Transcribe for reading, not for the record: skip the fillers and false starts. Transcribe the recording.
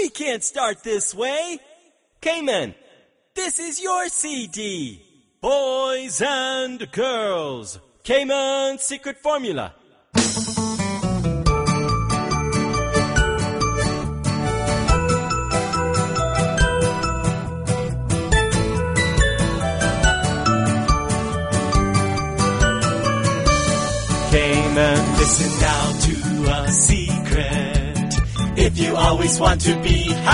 We can't start this way. Cayman, this is your CD. Boys and girls, Cayman Secret Formula. Cayman, listen now to a secret. If you always want to be